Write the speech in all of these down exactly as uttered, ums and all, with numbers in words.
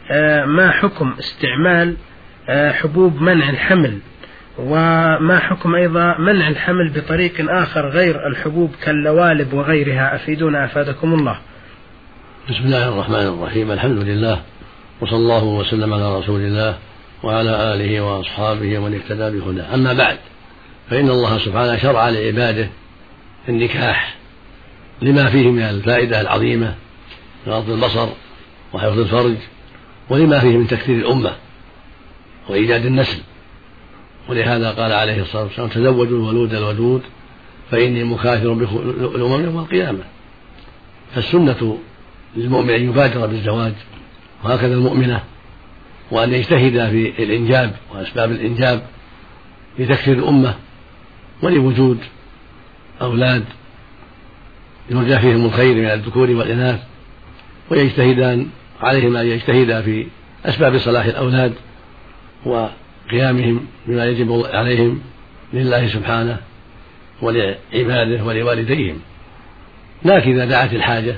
ما حكم استعمال حبوب منع الحمل، وما حكم أيضا منع الحمل بطريق آخر غير الحبوب كاللوالب وغيرها؟ أفيدونا أفادكم الله. بسم الله الرحمن الرحيم، الحمد لله، وصلى الله وسلم على رسول الله وعلى آله وأصحابه ومن اهتدى بهداه. أما بعد، فإن الله سبحانه شرع لعباده النكاح لما فيه من الفائدة العظيمة من غض البصر وحفظ الفرج، ولما فيه من تكثير الأمة وإيجاد النسل. ولهذا قال عليه الصلاة والسلام: تزوجوا الولود الودود فإني مكاثر بالأمم يوم القيامة. فالسنة للمؤمن أن يبادر بالزواج، وهكذا المؤمنة، وأن يجتهد في الإنجاب وأسباب الإنجاب لتكثير الأمة ولوجود أولاد يرجى فيهم الخير من الذكور والإناث، ويجتهدان عليهما أن يجتهدا في أسباب صلاح الأولاد وقيامهم بما يجب عليهم لله سبحانه ولعباده ولوالديهم. لكن إذا دعت الحاجة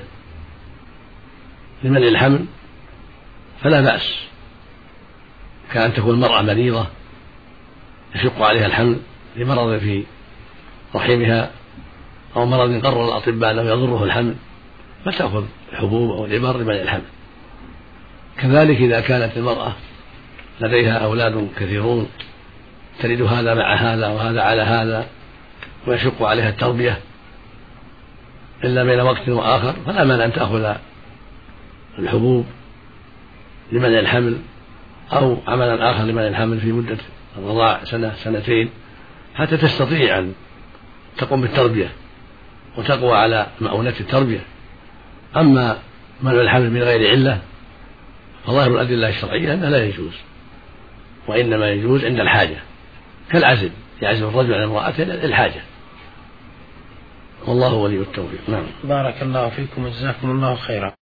لمنع الحمل فلا بأس، كأن تكون المرأة مريضة يشق عليها الحمل لمرض في رحمها أو مرض قرر الأطباء أنه يضره الحمل، فتأخذ الحبوب أو الإبر لمنع الحمل. كذلك إذا كانت المرأة لديها أولاد كثيرون تلد هذا مع هذا وهذا على هذا ويشق عليها التربية إلا بين وقت وآخر، فلا مانع أن تأخذ الحبوب لمنع الحمل أو عملا آخر لمنع الحمل في مدة الرضاع سنة سنتين حتى تستطيع أن تقوم بالتربية وتقوى على مؤونة التربية. أما منع الحمل من غير علة فظاهر الأدلة الشرعية أنه لا يجوز، وإنما يجوز عند الحاجة، كالعزل يعزل الرجل عن امرأته للحاجة، والله ولي التوفيق. نعم. بارك الله فيكم وجزاكم الله خيرا.